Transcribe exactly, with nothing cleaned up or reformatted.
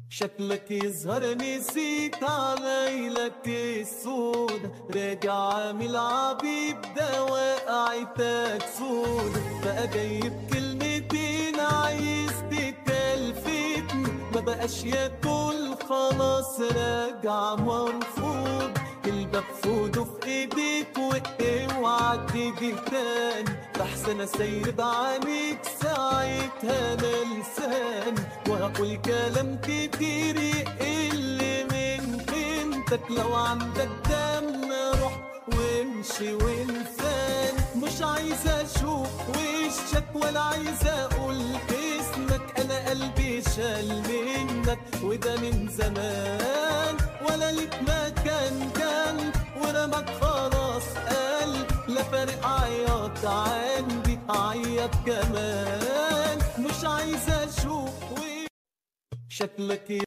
شكلك يظهر نسيت عليلك السود، راجع عامل عبيب ده وقعتك سود، بقى جايب كلمتين عايز تكلفتني، ما بقاش ياكل خلاص راجع مرفوض، الباب فوده في ايديك واوعى تيجي تاني، احسن اسيب عنيك ساعتها انا لساني، وهقول كلام كتير يقل من قيمتك، لو عندك دم روح وامشي وانساني، مش عايز اشوف وشك ولا عايز اقول اسمك، انا قلبي شال منك وده من زمان، ولا ليك مكان جنب ورمك خلاص قلب، لا فارق عياط عندي عيط كمان، مش عايز اشوف شكلك